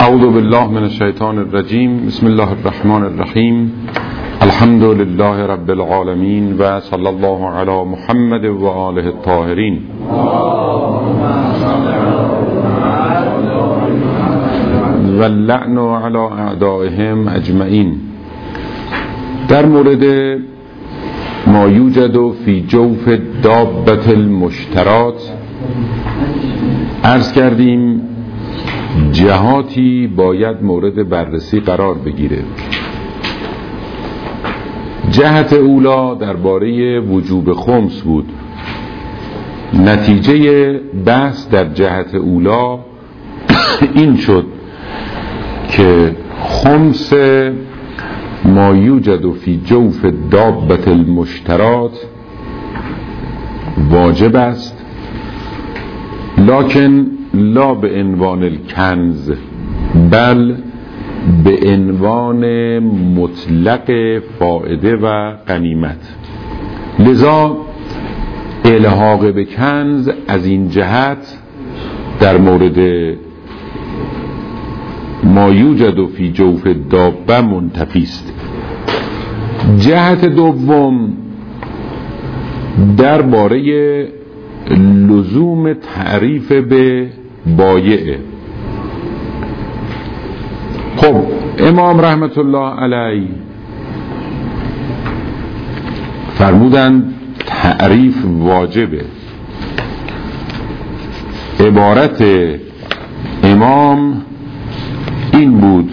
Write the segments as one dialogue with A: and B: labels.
A: اعوذ بالله من الشیطان الرجیم. بسم الله الرحمن الرحیم. الحمد لله رب العالمین و صلی الله علی محمد و آله الطاهرین. و اللعن علی اعدائهم اجمعین. در مورد ما یوجد فی جوف دابة المشترات عرض کردیم جهاتی باید مورد بررسی قرار بگیره. جهت اولا درباره وجوب خمس بود. نتیجه بحث در جهت اولا این شد که خمس ما یوجد فی جوف دابة المشترات واجب است، لکن لا به عنوان الکنز بل به عنوان مطلق فائده و غنیمت. لذا الحاق به کنز از این جهت در مورد ما یوجد فی جوف دابه منتفی است. جهت دوم درباره لزوم تعریف به بایع. خب امام رحمت الله علیه فرمودند تعریف واجبه. عبارت امام این بود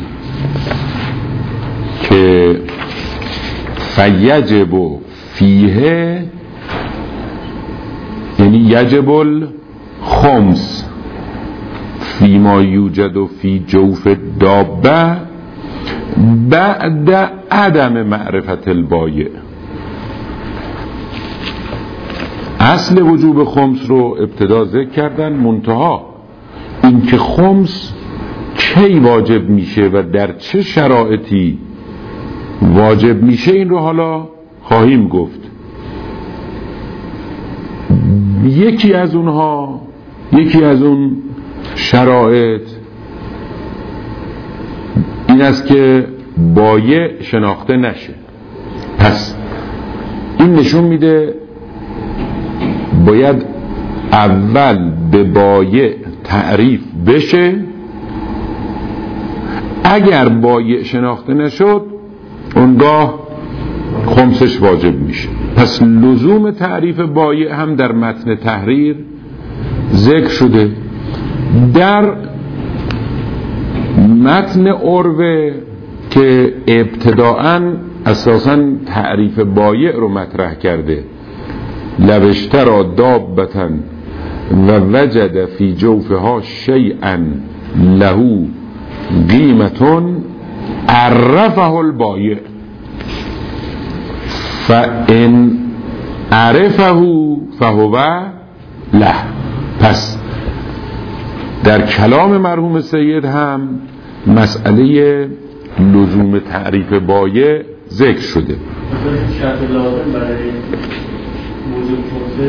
A: که فیجب فیه، یعنی یجب الخمس فیما یوجد فی جوف دابه بعد عدم معرفت البایع. اصل وجوب خمس رو ابتدا ذکر کردن، منتها این که خمس کی واجب میشه و در چه شرایطی واجب میشه این رو حالا خواهیم گفت. یکی از اون شرایط این است که بایع شناخته نشه. پس این نشون میده باید اول به بایع تعریف بشه. اگر بایع شناخته نشد اونگاه خمسش واجب میشه. پس لزوم تعریف بایع هم در متن تحریر ذکر شده. در متن عروه که ابتداءً اساساً تعریف بایع رو مطرح کرده، لو اشتری دابة و وجد فی جوفها شیئا له قیمة عرفه البایع فان عرفه فهو له. پس در کلام مرحوم سید هم مسئله لزوم تعریف بایع ذکر شده.
B: شرط لازم برای وجوب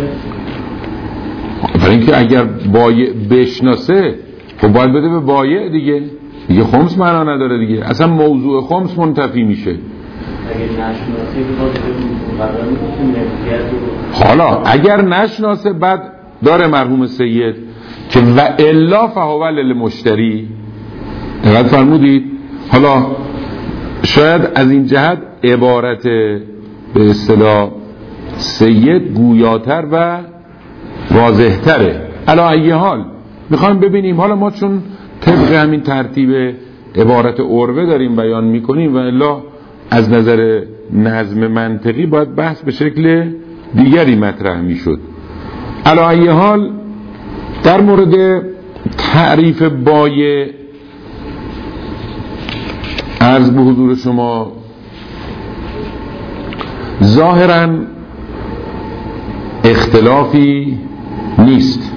B: خمسه
A: برای اینکه اگر بایع بشناسه خب باید بده به بایع دیگه خمس معنا نداره دیگه، اصلا موضوع خمس منتفی میشه. حالا اگر نشناسه بعد داره مرحوم سید که و الا فهو للمشتری. دقت فرمودید؟ حالا شاید از این جهت عبارت به اصطلاح سید گویاتر و واضحتره. علی ای حال میخوایم ببینیم، حالا ما چون طبق همین ترتیب عبارت عروه داریم بیان میکنیم و الا از نظر نظم منطقی باید بحث به شکل دیگری مطرح میشد. علی ای حال در مورد تعریف بایع عرض به حضور شما ظاهراً اختلافی نیست.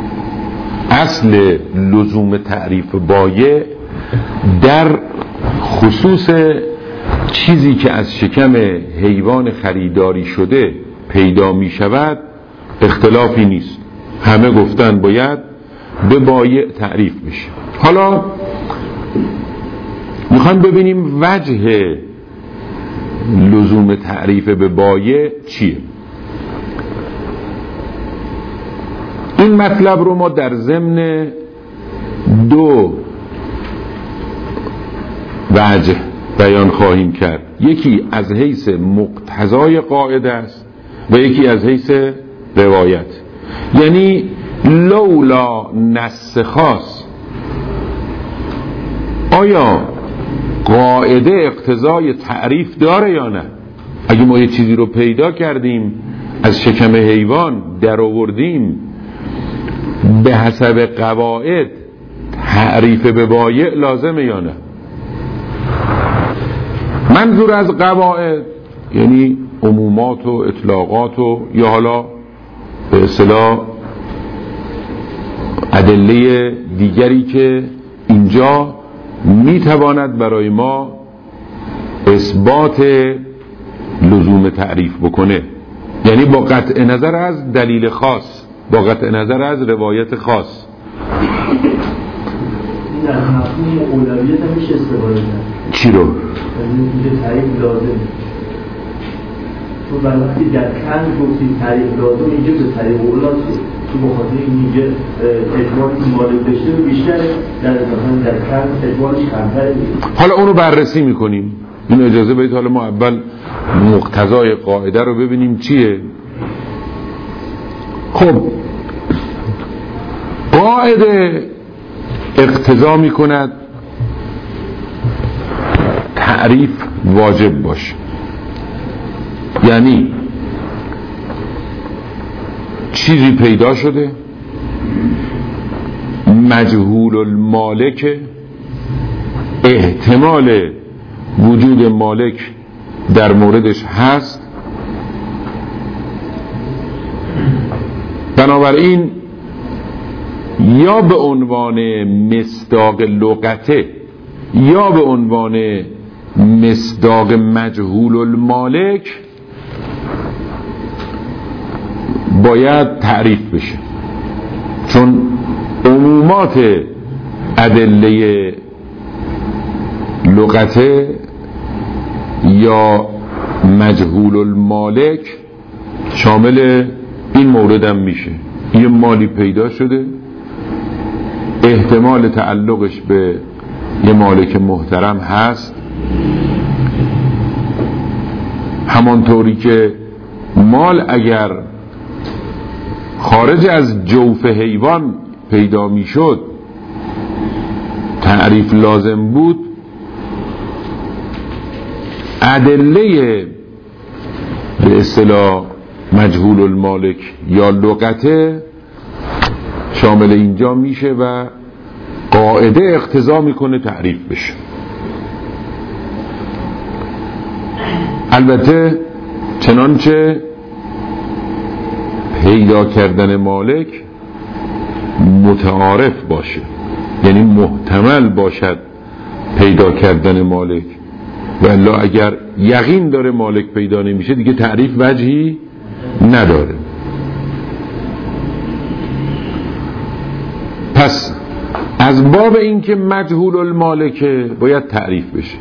A: اصل لزوم تعریف بایع در خصوص چیزی که از شکم حیوان خریداری شده پیدا می شود اختلافی نیست. همه گفتن باید به بایع تعریف بشه. حالا میخوایم ببینیم وجه لزوم تعریف به بایع چیه. این مطلب رو ما در ضمن دو وجه بیان خواهیم کرد. یکی از حیث مقتضای قاعده است و یکی از حیث روایت. یعنی لولا نص خاص آیا قاعده اقتضای تعریف داره یا نه؟ اگه ما یه چیزی رو پیدا کردیم از شکم حیوان در آوردیم به حسب قواعد تعریف به بایع لازمه یا نه؟ منظور از قواعد یعنی عمومات و اطلاقات و یا حالا به اصطلاح ادله دیگری که اینجا میتواند برای ما اثبات لزوم تعریف بکنه، یعنی با قطع نظر از دلیل خاص، با قطع نظر از روایت خاص.
B: این از مفهوم اولویت هم میشه استفاده کرد.
A: چی رو؟
B: اینکه تعریف لازم. تو وقتی در کن گفتی تعریف لازم، اینجا به تعریف اولا تو بخاطر اینجا اجمالی که مالک داشته بیشتره، در کن اجمالش کمتره.
A: حالا اونو بررسی میکنیم. این اجازه بدید حالا ما اول مقتضای قاعده رو ببینیم چیه. خب قاعده اقتضا میکند تعریف واجب باشه، یعنی چیزی پیدا شده مجهول المالک، احتمال وجود مالک در موردش هست، بنابراین یا به عنوان مصداق لغته یا به عنوان مصداق مجهول المالک باید تعریف بشه، چون عمومات ادله لغته یا مجهول المالک شامل این مورد هم میشه. یه مالی پیدا شده، احتمال تعلقش به یه مالک محترم هست، همانطوری که مال اگر خارج از جوف حیوان پیدا میشد تعریف لازم بود، ادله به اصطلاح مجهول المالک یا لغته شامل اینجا میشه و قاعده اقتضا میکنه تعریف بشه. البته چنانچه پیدا کردن مالک متعارف باشه، یعنی محتمل باشد پیدا کردن مالک، و الا اگر یقین داره مالک پیدا نمیشه دیگه تعریف وجهی نداره. پس از باب این که مجهول المالکه باید تعریف بشه.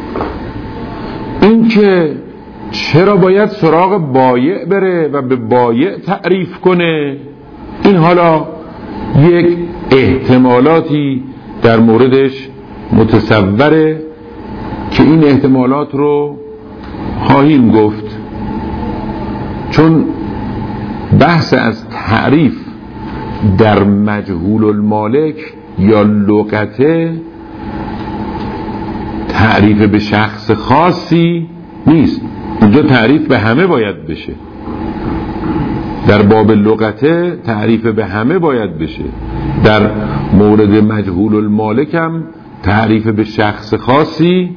A: این که چرا باید سراغ بایع بره و به بایع تعریف کنه، این حالا یک احتمالاتی در موردش متصوره که این احتمالات رو خواهیم گفت، چون بحث از تعریف در مجهول المالک یا لغته تعریف به شخص خاصی نیست. اونجا تعریف به همه باید بشه. در باب لغته تعریف به همه باید بشه. در مورد مجهول المالک هم تعریف به شخص خاصی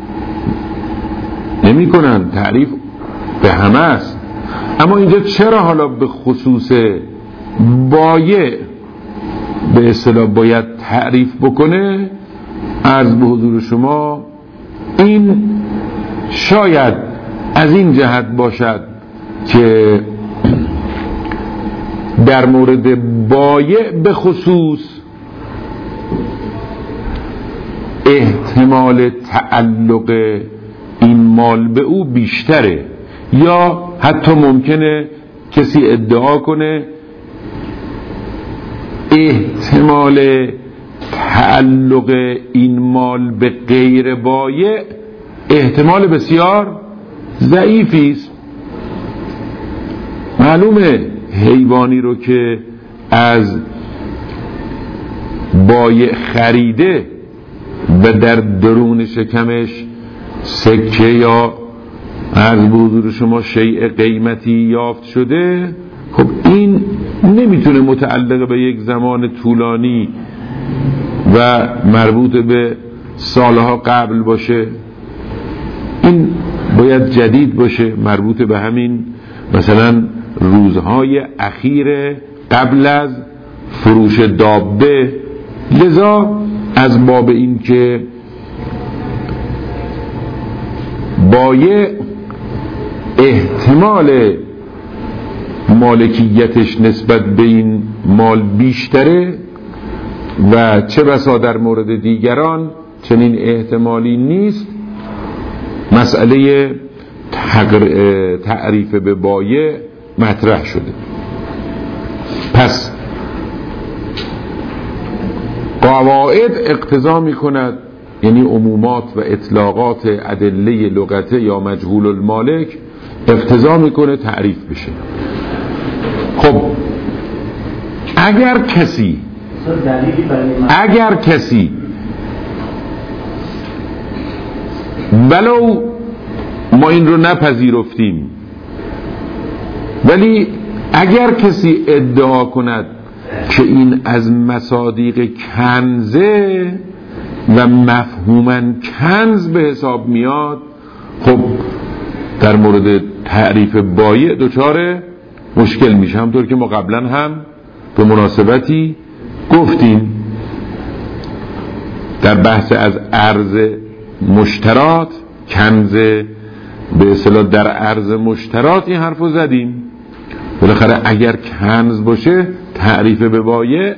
A: نمی کنن، تعریف به همه است. اما اینجا چرا حالا به خصوص بایع به اصطلاح باید تعریف بکنه؟ عرض به حضور شما این شاید از این جهت باشد که در مورد بایع به خصوص احتمال تعلق این مال به او بیشتره، یا حتی ممکنه کسی ادعا کنه احتمال تعلق این مال به غیر بایع احتمال بسیار ضعیفی است. معلومه حیوانی رو که از بایع خریده و در درون شکمش سکه یا از حضور شما شیء قیمتی یافت شده، خب این نمیتونه متعلق به یک زمان طولانی و مربوط به سالها قبل باشه، این باید جدید باشه، مربوط به همین مثلا روزهای اخیر قبل از فروش دابه. لذا از باب این که بایع احتمال مالکیتش نسبت به این مال بیشتره و چه بسا در مورد دیگران چنین احتمالی نیست، مسئله تعریف به بایع مطرح شده. پس قواعد اقتضا می کند، یعنی عمومات و اطلاقات ادله لغته یا مجهول المالک اقتضا میکنه تعریف بشه. خب اگر کسی ولو ما این رو نپذیرفتیم، ولی اگر کسی ادعا کند که این از مصادیق کنزه و مفهوماً کنز به حساب میاد، خب در مورد تعریف بایع دچار مشکل میشه، همطور که ما قبلا هم به مناسبتی گفتیم در بحث از ارز مشترات، کنز به اصطلاح در ارز مشترات این حرفو زدیم. بالاخره اگر کنز باشه تعریف به بایع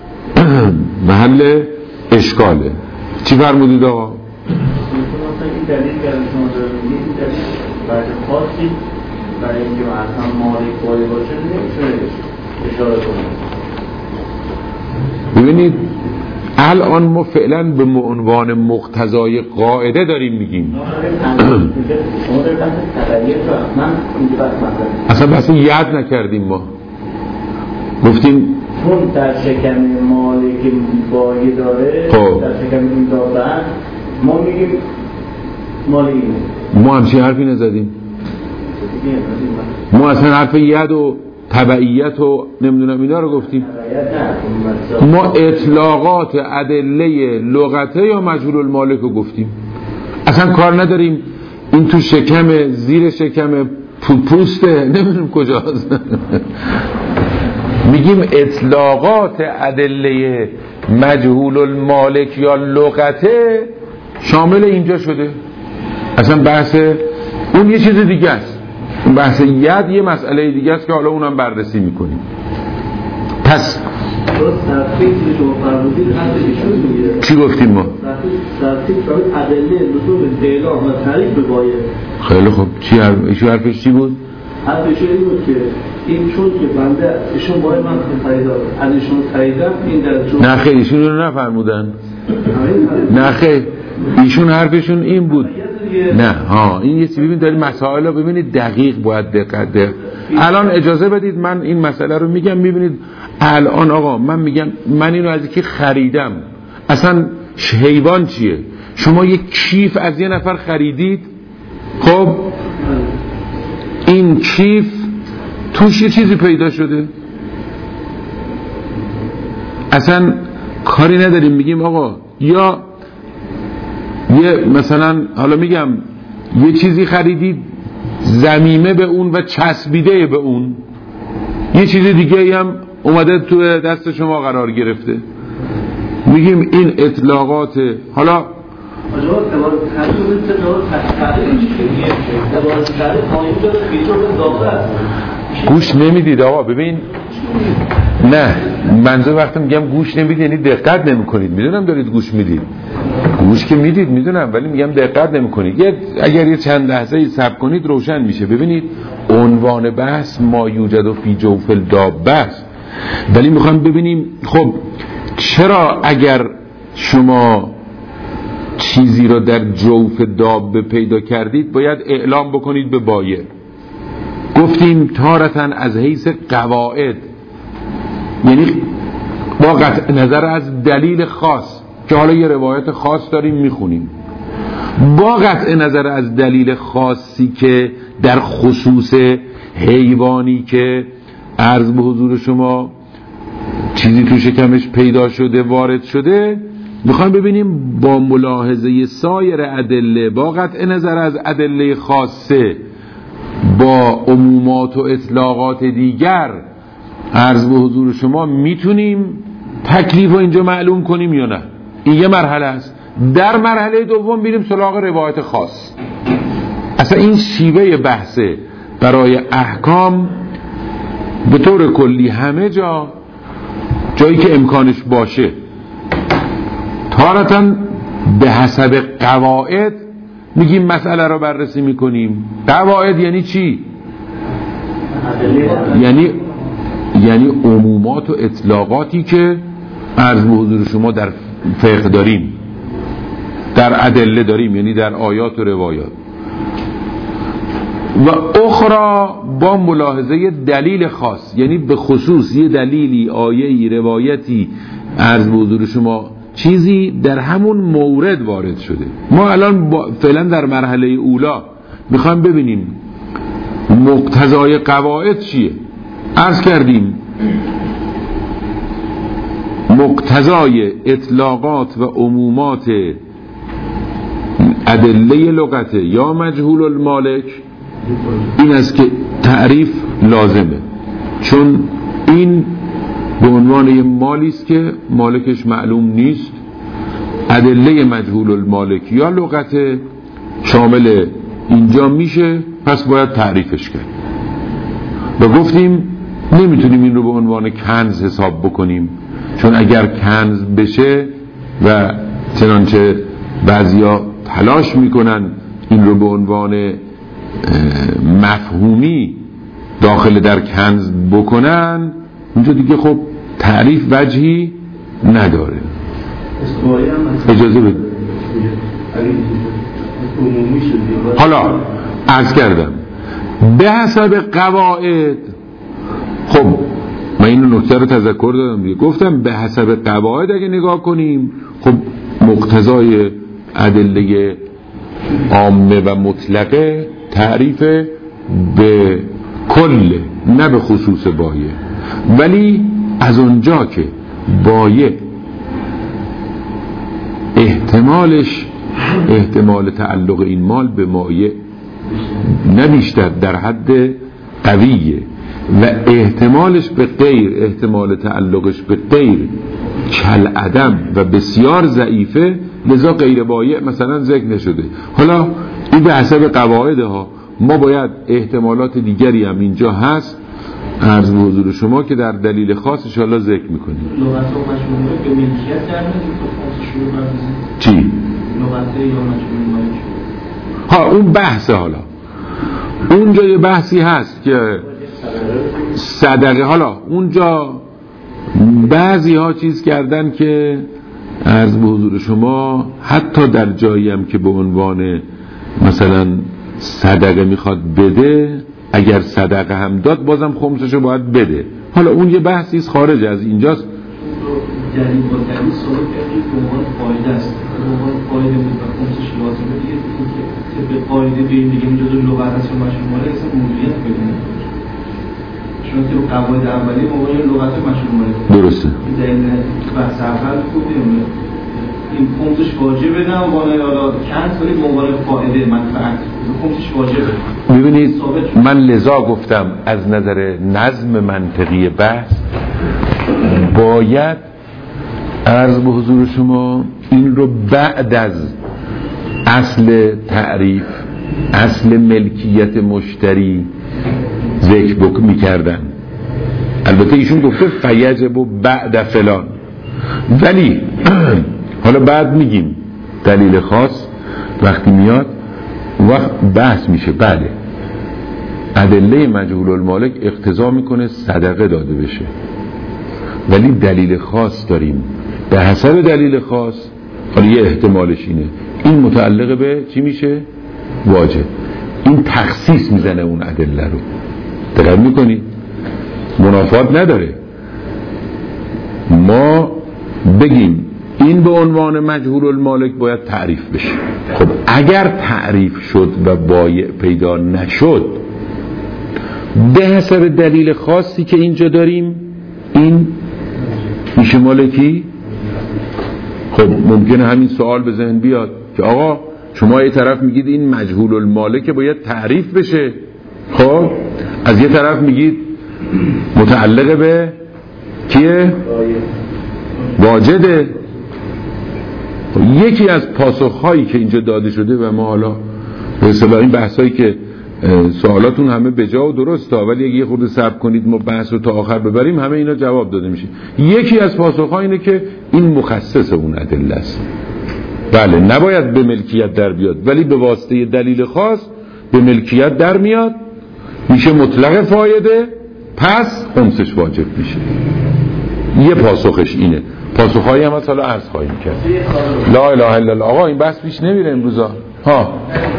A: محل اشکاله. چی فرمودید آقا؟
B: این دلیل که شما دارید این دلیل برای خاصی برای اینکه اصلا مالک بایع باشه نمیتونه اشاره کنه.
A: ببینید الان ما فعلا به عنوان مقتضای قاعده داریم میگیم. اصلا بحث ید نکردیم، ما گفتیم
B: چون در شکم مالک بایع داره، در شکم این دارن ما میگیم مال اینه.
A: ما همچین حرفی نزدیم. ما اصلا حرف ید و تبعیت و نمیدونم اینا رو گفتیم. ما اطلاقات ادله لغته یا مجهول المالک رو گفتیم. اصلا کار نداریم این تو شکم زیر شکم پوسته نمیدونم کجاست. میگیم اطلاقات ادله مجهول المالک یا لغته شامل اینجا شده. اصلا بحث اون یه چیز دیگه است، بحث ید یه مسئله دیگه است که حالا اونم بررسی میکنیم. پس چی گفتیم ما؟ خیلی خوب، ایشون حرفش چی بود؟
B: حرفش این بود که این چون که بنده ایشون باید من خریدار از ایشون خریدم این در
A: نه خیلی ایشون رو نفرمودن. نه خیلی ایشون حرفشون این بود. نه این یه چیزی ببینید دارید مسائل رو ببینید دقیق باید دقت. الان اجازه بدید من این مسئله رو میگم. میبینید الان آقا من میگم من اینو از یکی خریدم، اصلا حیوان چیه؟ شما یک کیف از یه نفر خریدید، خب این کیف توش یه چیزی پیدا شده، اصلا کاری نداریم، میگیم آقا یا یه مثلا حالا میگم یه چیزی خریدید ضمیمه به اون و چسبیده به اون، یه چیز دیگه هم اومده تو دست شما قرار گرفته، میگیم این اطلاقات. حالا گوش نمیدید آقا. ببین نه منظور وقتی میگم گوش نمیدید یعنی دقت نمیکنید. میدونم دارید گوش میدید، گوش که میدید میدونم، ولی میگم دقت نمیکنید. اگر یه چند لحظه صبر کنید روشن میشه. ببینید عنوان بحث ما یوجد و فی جوف الدابه است، ولی میخوام ببینیم خب چرا اگر شما چیزی را در جوف دابه پیدا کردید باید اعلام بکنید به بایع. گفتیم تارةً از حیث قواعد، یعنی با قطع نظر از دلیل خاص که حالا یه روایت خاص داریم میخونیم، با قطع نظر از دلیل خاصی که در خصوص حیوانی که عرض به حضور شما چیزی تو شکمش پیدا شده وارد شده، میخوایم ببینیم با ملاحظه سایر ادله، با قطع نظر از ادله خاصه، با عمومات و اطلاقات دیگر عرض به حضور شما میتونیم تکلیف رو اینجا معلوم کنیم یا نه. این یه مرحله است. در مرحله دوم میریم سراغ روایت خاص. اصلا این شیوه بحثه برای احکام به طور کلی همه جایی که امکانش باشه تارةً به حسب قواعد میگیم مسئله رو بررسی میکنیم. قواعد یعنی چی؟ یعنی عمومات و اطلاقاتی که عرض به حضور شما در فقه داریم، در ادله داریم، یعنی در آیات و روایات. و اخرى با ملاحظه دلیل خاص، یعنی به خصوص یه دلیلی، آیه‌ای، روایتی عرض به حضور شما چیزی در همون مورد وارد شده. ما الان فعلا در مرحله اولا میخوایم ببینیم مقتضای قواعد چیه. عرض کردیم مقتضای اطلاقات و عمومات ادله لغته یا مجهول المالک این است که تعریف لازمه، چون این به عنوان یه مالی است که مالکش معلوم نیست. ادله مجهول المالک یا لغته شامل اینجا میشه، پس باید تعریفش کرد. و گفتیم نمیتونیم این رو به عنوان کنز حساب بکنیم، چون اگر کنز بشه و چنانچه بعضیا تلاش میکنن این رو به عنوان مفهومی داخل در کنز بکنن، اونجا دیگه خب تعریف وجهی نداره. اجازه بده. حالا عرض کردم به حسب قواعد. خب من این نکته رو تذکر دادم دیگه، گفتم به حسب قواعد اگه نگاه کنیم خب مقتضای ادله عامه و مطلقه تعریف به کل، نه به خصوص بایع. ولی از اونجا که بایع احتمال تعلق این مال به مایع نه بیشتر در حد قویه و احتمالش به غیر، احتمال تعلقش به غیر کل عدم و بسیار ضعیفه، لذا غیر بایع مثلا ذکر نشده. حالا این به حسب قواعد ها، ما باید احتمالات دیگری هم اینجا هست عرض به حضور شما که در دلیل خاص ان شاء الله ذکر میکنیم.
B: لغت و مجموعه به ملکیت در
A: چی؟
B: لغت یا مجموعه
A: ها اون بحثه. حالا اونجا یه بحثی هست که صدقه، حالا اونجا بعضی ها چیز کردن که عرض به حضور شما حتی در جایی هم که به عنوان مثلا صدقه میخواد بده، اگر صدقه هم داد بازم خمسشو باید بده. حالا اون یه بحثیست خارج از اینجاست.
B: دلیل با دلیل صحبت کردید به عنوان قاعده است، به عنوان قاعده بود و خمسش لازمه دیگه که به قاعده بگیم دیگه اینجا دو لغت هست و مشموله اصلا موضوعیت بدونه، چون که قواعد اولی موقع لغت مشموله
A: درسته.
B: در این بحث اول خوبیم این خمسش واجبه، نه عنوان حالا کنز ولی به عنوان قاعده منفعت خمسش واجبه.
A: ببینید من لذا گفتم از نظر نظم منطقی بحث باید عرض به حضور شما این رو بعد از اصل تعریف، اصل ملکیت مشتری ذکر میکردن. البته ایشون گفته فیجب و بعد فلان، ولی حالا بعد میگیم دلیل خاص وقتی میاد وقت بحث میشه. بله ادله مجهول المالک اقتضا میکنه صدقه داده بشه، ولی دلیل خاص داریم، به حسب دلیل خاص حالا یه احتمالش اینه این متعلق به چی میشه؟ واجب. این تخصیص میزنه اون ادله رو، دقت میکنی؟ منافات نداره ما بگیم این به عنوان مجهول المالک باید تعریف بشه. خب اگر تعریف شد و بایع پیدا نشد به حسب دلیل خاصی که اینجا داریم این میشه مالکی. خب ممکنه همین سوال به ذهن بیاد که آقا شما یه طرف میگید این مجهول المالک باید تعریف بشه، خب از یه طرف میگید متعلق به کیه؟ واجده. یکی از پاسخهایی که اینجا داده شده و ما حالا به اصطلاح این بحثایی که سوالاتون همه بجا و درسته، ولی اگه یه خورده صبر کنید ما بحث رو تا آخر ببریم همه اینا جواب داده میشه. یکی از پاسخها اینه که این مخصص اون ادله است. بله نباید به ملکیت در بیاد، ولی به واسطه دلیل خاص به ملکیت در میاد، میشه مطلق فایده، پس خمسش واجب میشه. یه پاسخش اینه. پاسخهایی هم حالا عرض خواهیم کرد. لا اله الا الله. آقا این بحث پیش نمیره امروزا ها.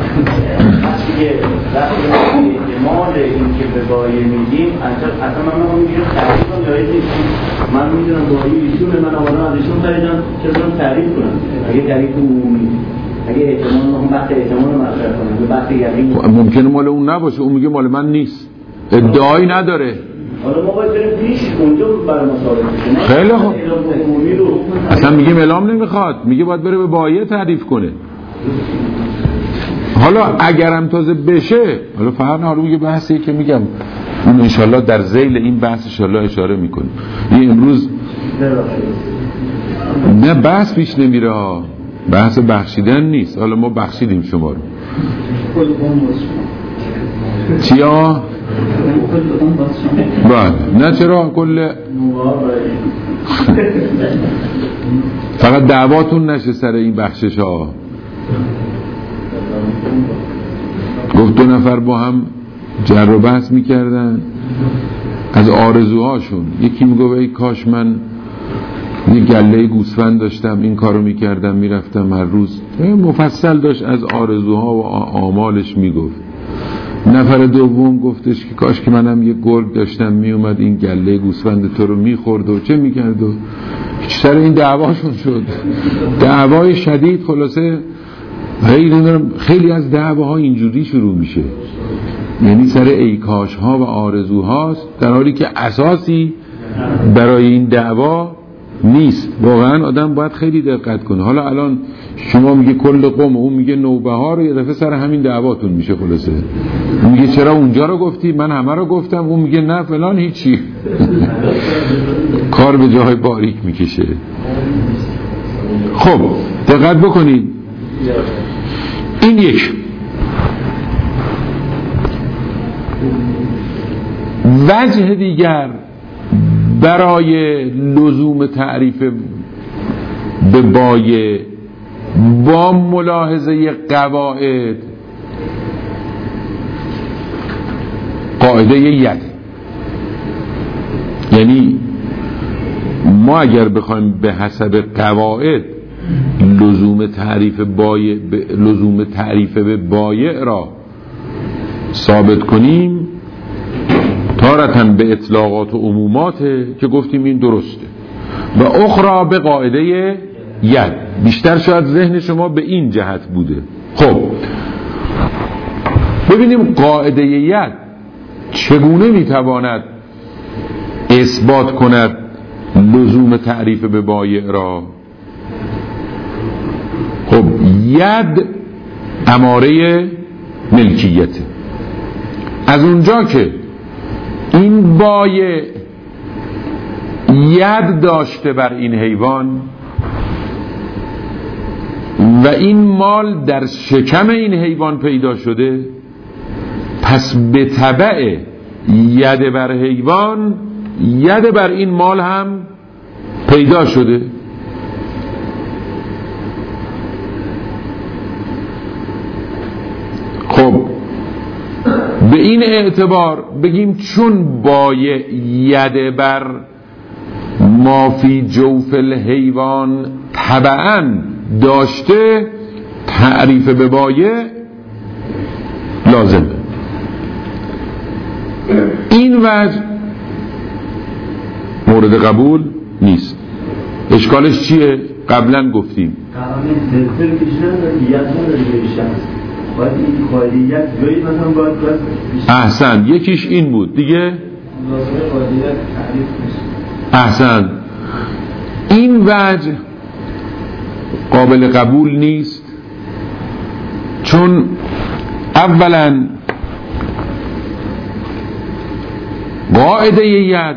C: مال این که به بایع میگیم اصلا من میگم تعریف هم جایی نیست. من میدونم بایع ایشونه، من آمدم از ایشون خریدم چطور تعریف کنم؟ اگه تعریف عمومی، اگه احتمال بحث احتمال مطرح کنم بحث یقین
A: ممکنه مال اون نباشه، اون میگه مال من نیست، ادعایی نداره.
C: حالا ما باید بریم پیش اونجا برای مصالحه بشه.
A: خیلی خوب. اصلا میگیم اعلام نمیخواد، میگه باید بره به بایع تعریف کنه. حالا اگرم تازه بشه، حالا فرق نداره، میگه بحثی که میگم اون انشالله در ذیل این بحث انشالله اشاره میکنیم. این امروز نه بحث پیش نمیره ها، بحث بخشیدن نیست. حالا ما بخشیدیم شما رو چیا؟ بله نه چرا کل فقط دعواتون نشه سر این بخشش ها. گفت دو نفر با هم جر و بحث میکردن از آرزوهاشون. یکی میگه ای کاش من یه گله گوسفند داشتم، این کارو میکردم، میرفتم هر روز. مفصل داشت از آرزوها و آمالش میگفت. نفر دوم گفتش که کاش که منم یه گرگ داشتم، میومد این گله گوسفند تو رو میخورد و چه میکرد و سر این دعواشون شد. دعوای شدید. خلاصه خیلی از دعواها اینجوری شروع میشه، یعنی سر ایکاش ها و آرزوهاست، در حالی که اساسی برای این دعوا نیست. واقعا آدم باید خیلی دقت کنه. حالا الان شما میگه کل قوم، اون میگه نوبهار، یه دفعه سر همین دعواتون میشه. خلاصه میگه چرا اونجا رو گفتی، من همه رو گفتم، اون میگه نه فلان هیچی. کار به جای باریک میکشه. خب دقت بکنید. این یک. وجه دیگر برای لزوم تعریف به بایع با ملاحظه قواعد قاعده ید، یعنی ما اگر بخوایم به حسب قواعد لزوم تعریف به بایع را ثابت کنیم، تارتاً به اطلاقات و عموماته که گفتیم این درسته، و اخرى به قاعده ید. بیشتر شاید ذهن شما به این جهت بوده. خب ببینیم قاعده ید چگونه میتواند اثبات کند لزوم تعریف به بایع را. خب ید اماره ملکیته. از اونجا که این بایع ید داشته بر این حیوان و این مال در شکم این حیوان پیدا شده، پس به تبع ید بر حیوان ید بر این مال هم پیدا شده. خب به این اعتبار بگیم چون بایع ید بر ما فی جوف الحیوان تبعاً داشته، تعریف به بایع لازمه. این وجه مورد قبول نیست. اشکالش چیه؟ قبلا گفتیم احسن، یکیش این بود دیگه. احسن، این وجه قابل قبول نیست، چون اولا قاعده ید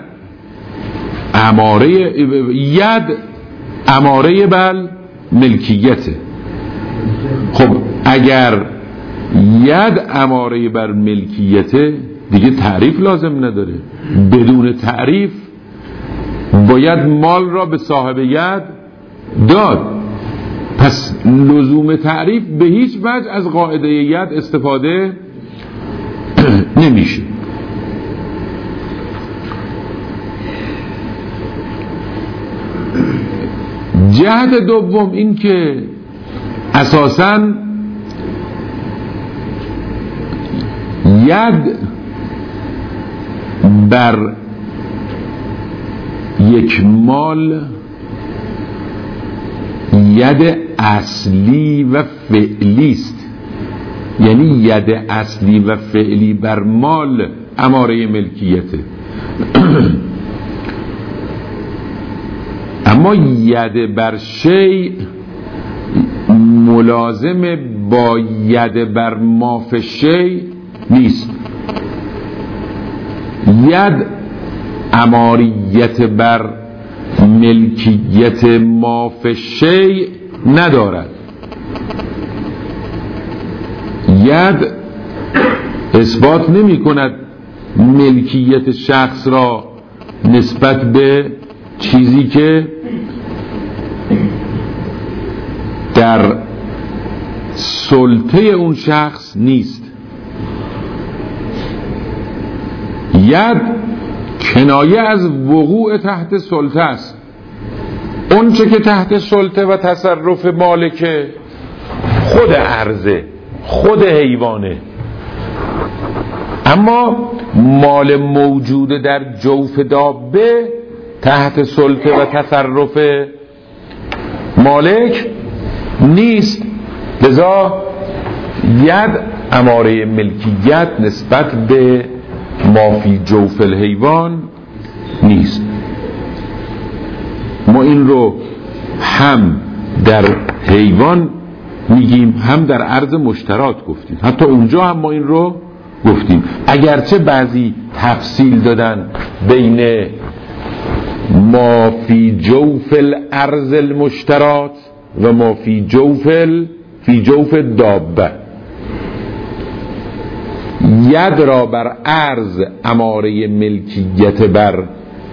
A: اماره بل ملکیته. خب اگر ید اماره بر ملکیته دیگه تعریف لازم نداره. بدون تعریف باید مال را به صاحب ید داد، پس لزوم تعریف به هیچ وجه از قاعده ید استفاده نمیشه. جهت دوم این که اساساً ید بر یک مال ید اصلی و فعلی است، یعنی ید اصلی و فعلی بر مال اماره ملکیته. اما ید بر شیء ملازم با ید بر ما فی شیء نیست. ید اماریت بر ملکیت ما فی شیء ندارد. ید اثبات نمی کند ملکیت شخص را نسبت به چیزی که در سلطه اون شخص نیست. ید کنایه از وقوع تحت سلطه است. اون چه که تحت سلطه و تصرف مالکه خود ارزه، خود حیوانه. اما مال موجود در جوف دابه تحت سلطه و تصرف مالک نیست، لذا ید اماره ملکیت نسبت به ما فی جوف الحیوان نیست. ما این رو هم در حیوان میگیم، هم در عرض مشترات گفتیم، حتی اونجا هم ما این رو گفتیم، اگرچه بعضی تفصیل دادن بین ما فی جوف الارض المشترات و ما فی جوف دابه. ید را بر ارض اماره ملکیت بر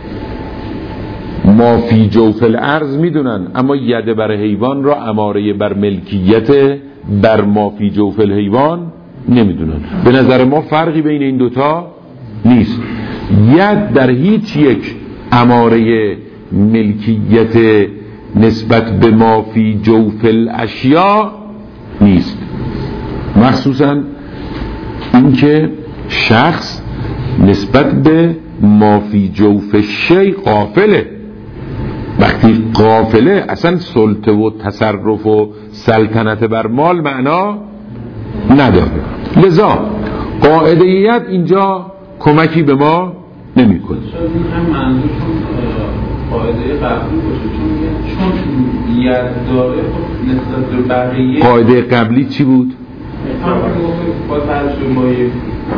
A: ما فی جوف الارض میدونن، اما ید بر حیوان را اماره بر ملکیت بر ما فی جوف الحیوان نمیدونن. به نظر ما فرقی بین این دوتا نیست. ید در هیچ یک اماره ملکیت نسبت به ما فی جوف الاشیاء نیست، مخصوصا اینکه شخص نسبت به ما فی جوف شیء غافله. وقتی غافله اصلا سلطه و تصرف و سلطنت بر مال معنا نداره. لذا قاعده ید اینجا کمکی به ما نمی کنه.
D: شاید این هم منظورشون قاعده قبلی باشه، چون ید داره خب نسبت به بقیه.
A: قاعده قبلی چی بود؟
D: با ترجمه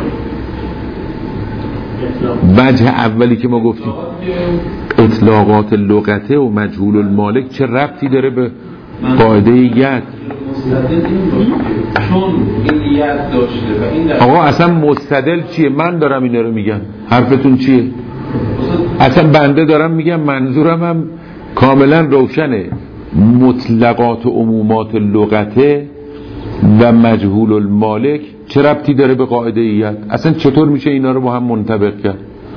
A: وجه اولی که ما گفتیم اطلاقات لغته و مجهول المالک چه ربطی داره به قاعده ید؟
D: چون این ید داشته و این
A: آقا اصلا مستدل چیه؟ من دارم اینا رو میگم، حرفتون چیه؟ اصلا بنده دارم میگم منظورم هم کاملا روشنه. مطلقات و عمومات لغته و مجهول المالک چه ربطی داره به قاعده ایت؟ اصلا چطور میشه اینا رو با هم منطبق کرد؟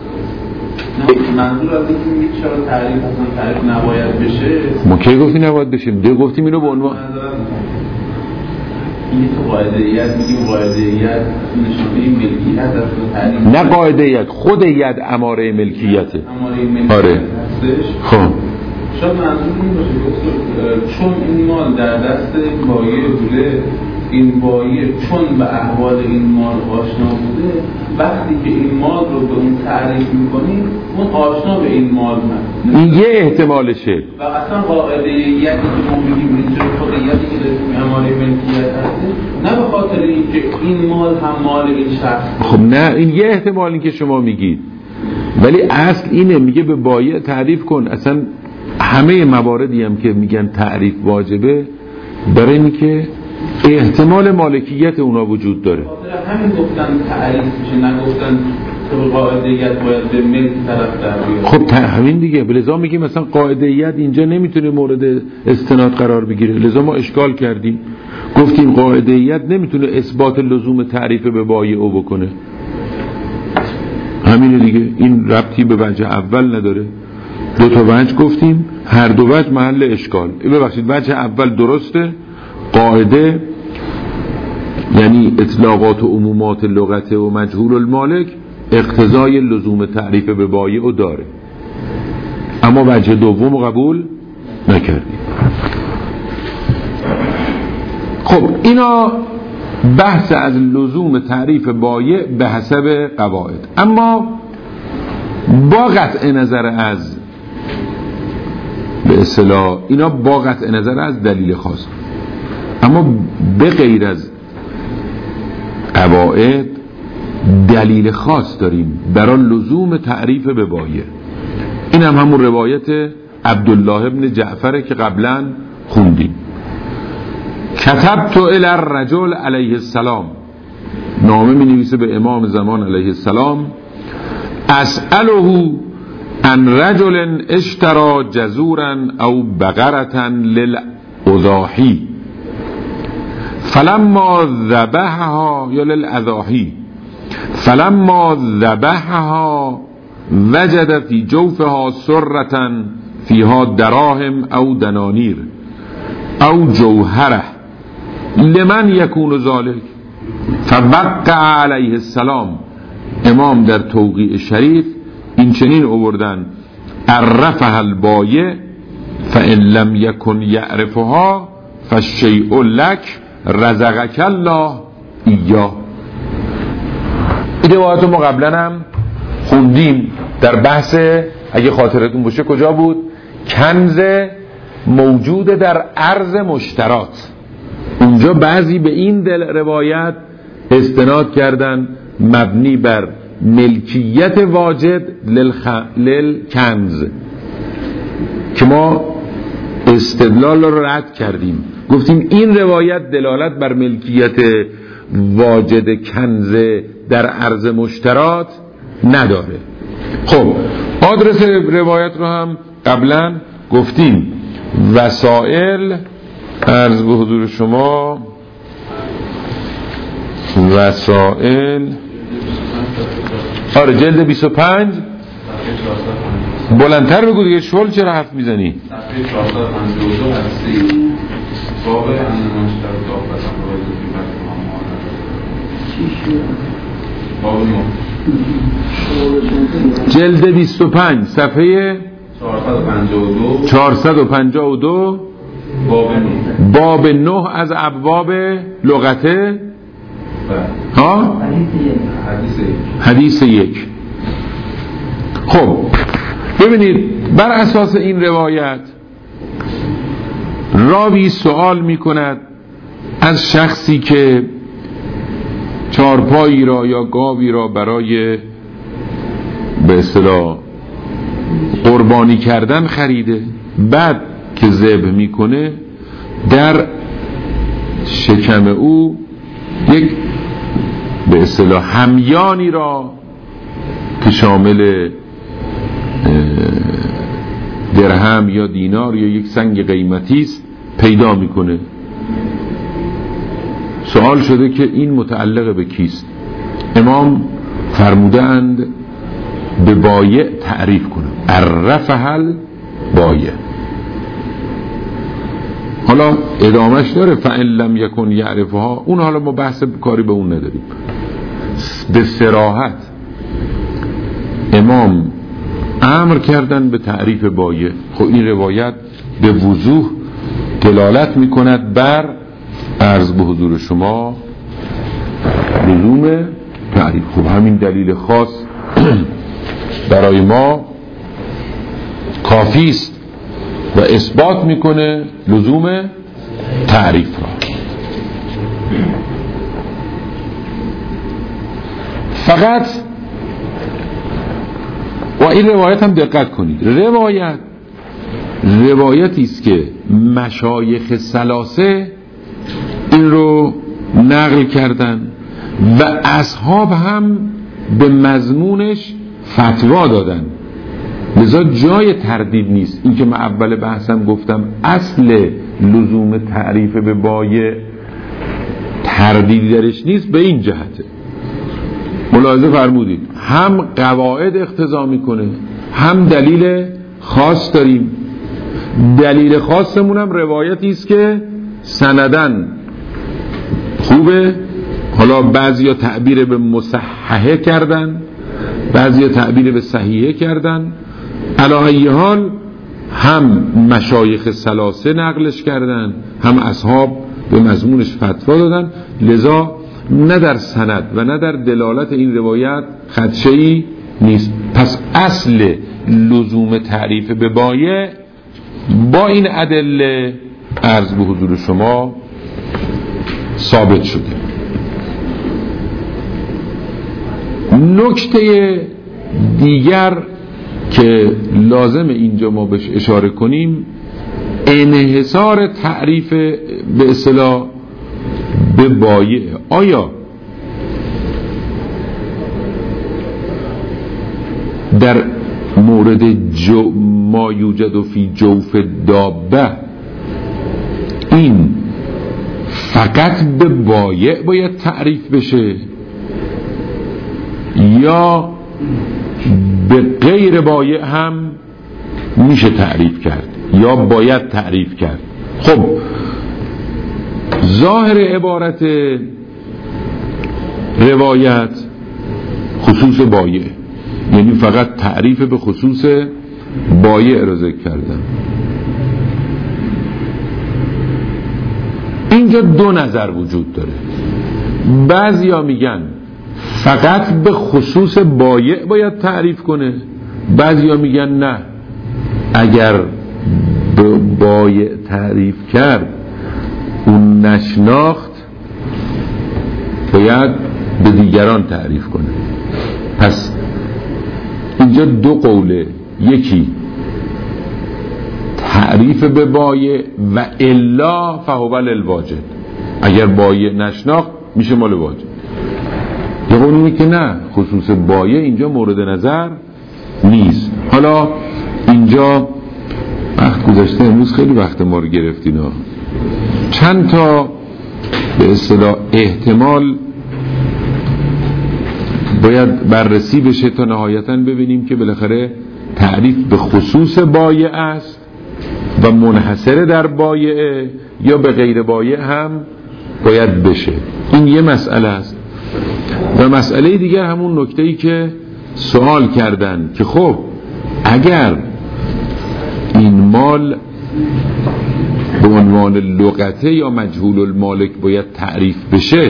D: منظور از اینکه میگه چرا تعریف اصلا تعریف نباید بشه.
A: ما کی گفتیم نباید بشه؟ گفتیم اینو به عنوان
D: این تو قاعده ایت میگیم قاعده ایت نشانه ملکیت است. تعریف
A: نه قاعده ایت، خود ید اماره ملکیته.
D: اماره ملکیت
A: آره.
D: هستش.
A: خب
D: شاید منظور این باشه چون این مال در دست بایع بوده، این بایع چون به احوال این مال آشنا بوده، وقتی که این مال رو به اون تعریف میکنیم اون آشنا به این مال من.
A: این یه احتمالشه.
D: و اصلا قاعده یکی که ما میگیم اینجا خود یکی که داریم اماره ملکیت هسته، نه به خاطر اینکه این مال هم مال این شخص.
A: خب نه، این یه احتمالی که شما میگید، ولی اصل اینه، میگه به بایع تعریف کن. اصلا همه مواردی هم که میگن تعریف واجبه برای اینی که احتمال مالکیت اونا وجود داره.
D: همین گفتن تعریف میشه، نگفتن تو قاعده‌ایت باید به ملک طرف در بیاد.
A: خب همین دیگه. لذا میگیم مثلا قاعده‌ایت اینجا نمیتونه مورد استناد قرار بگیره. لذا ما اشکال کردیم، گفتیم قاعده‌ایت نمیتونه اثبات لزوم تعریف به بایع او بکنه. همینه دیگه. این ربطی به وجه اول نداره. دو تا وجه گفتیم، هر دو وجه محل اشکال. ببخشید، وجه اول درسته، قاعده یعنی اطلاقات و عمومات لغته و مجهول المالک اقتضای لزوم تعریف به بایع او داره، اما وجه دوم قبول نکردیم. خب اینا بحث از لزوم تعریف بایع به حسب قواعد، اما با قطع نظر از به اصطلاح اینا با قطع نظر از دلیل خاص، اما به غیر از قواعد دلیل خاص داریم برای لزوم تعریف به بایع. این هم همون روایت عبدالله ابن جعفره که قبلا خوندیم. کتبت الی الرجل علیه السلام، نامه می نویسه به امام زمان علیه السلام، اسأله عن رجل اشترى جزورا او بقرة للأضاحی فلما ذبحها یا للأضاحی فلما ذبحها وجد في جوفها سرة فيها دراهم او دنانير او جوهره لمن يكون ذلك فوقع علیه السلام. امام در توقیع شریف این چنین آوردن: عرفها البایع فإن لم يكن يعرفها فالشيء لك رزقك الله ایاه. این روایت ما قبلا هم خوندیم در بحث، اگه خاطرتون باشه کجا بود؟ کنز موجود در ارض مشترات. اونجا بعضی به این روایت استناد کردن مبنی بر ملکیت واجد للکنز که ما استدلال رو رد کردیم، گفتیم این روایت دلالت بر ملکیت واجد کنز در ارض مشترات نداره. خب آدرس روایت رو هم قبلا گفتیم. وسائل عرض به حضور شما، وسائل آره جلد 25. بلندتر بگو دیگه، شل چرا حرف میزنی؟
D: صفحه 452 هستی، باب انماشتر دافتن باب
A: جلد 25 صفحه 452 باب 9 از ابواب لغته. ها؟ حدیث 1. خب ببینید، بر اساس این روایت راوی سوال می کند از شخصی که چارپایی را یا گاوی را برای به اصطلاح قربانی کردن خریده، بعد که ذبح میکنه در شکم او یک به اصطلاح همیانی را که شامل درهم یا دینار یا یک سنگ قیمتی است پیدا میکنه. سوال شده که این متعلق به کیست؟ امام فرمودند به بایع تعریف کنه، عرفها البایع. حالا ادامهش داره فإن لم یکن یعرفها، اون حالا ما بحث کاری به اون نداریم. به صراحت امام امر کردن به تعریف بایع. خب این روایت به وضوح دلالت میکند بر عرض به حضور شما لزوم تعریف. خب همین دلیل خاص برای ما کافی است و اثبات میکنه لزوم تعریف را. فقط و این روایت هم دقت کنید، روایتی است که مشایخ ثلاثه این رو نقل کردن و اصحاب هم به مضمونش فتوا دادن، لذا جای تردید نیست. این که من اول بحثم گفتم اصل لزوم تعریف به بایع تردیدی درش نیست، به این جهته. ملاحظه فرمودید هم قواعد اقتضا میکنه هم دلیل خاص داریم. دلیل خاصمون هم روایتی است که سندن خوبه. حالا بعضیا تعبیر به مصححه کردن، بعضیا تعبیر به صحیحه کردن. علی ای حال هم مشایخ ثلاثه نقلش کردن هم اصحاب به مضمونش فتوا دادن، لذا نه در سند و نه در دلالت این روایت خدشه‌ای نیست. پس اصل لزوم تعریف به بایع با این ادله عرض به حضور شما ثابت شده. نکته دیگر که لازم اینجا ما بهش اشاره کنیم انحصار تعریف به اصطلاح به بایع. آیا در مورد ما یوجد فی جوف دابه این فقط به بایع باید تعریف بشه یا به غیر بایع هم میشه تعریف کرد یا باید تعریف کرد؟ خب ظاهر عبارت روایت خصوص بایع، یعنی فقط تعریف به خصوص بایع را ذکر کردم. اینجا دو نظر وجود داره. بعضیا میگن فقط به خصوص بایع باید تعریف کنه، بعضیا میگن نه، اگر به بایع تعریف کرد اون نشناخت باید به دیگران تعریف کنه. پس اینجا دو قوله، یکی تعریف به بایع و الا فهو للواجب، اگر بایع نشناخت میشه مال واجب. یه قوله که نه، خصوص بایع اینجا مورد نظر نیست. حالا اینجا وقت گذاشته، امروز خیلی وقت ما رو گرفتین ها. چند تا به اصطلاح احتمال باید بررسی بشه تا نهایتاً ببینیم که بالاخره تعریف به خصوص بایع است و منحصر در بایع یا به غیر بایع هم باید بشه. این یه مسئله است. و مسئله دیگر همون نکته‌ای که سوال کردن که خب اگر این مال به عنوان لغته یا مجهول المالک باید تعریف بشه،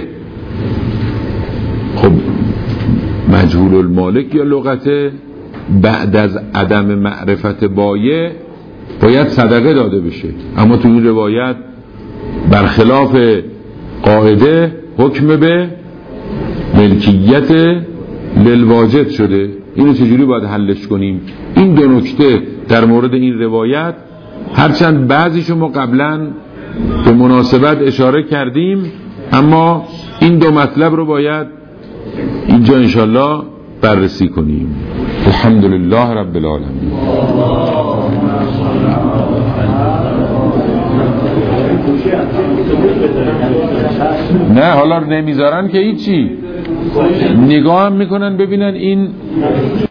A: خب مجهول المالک یا لغته بعد از عدم معرفت بایع باید صدقه داده بشه، اما تو این روایت برخلاف قاعده حکم به ملکیت للواجد شده. اینو چجوری باید حلش کنیم؟ این دو نکته در مورد این روایت، هرچند بعضیشو ما قبلا به مناسبت اشاره کردیم، اما این دو مطلب رو باید اینجا انشالله بررسی کنیم. الحمدلله رب العالمین. نه حالا نمیذارن که هیچی، نگاه هم میکنن ببینن این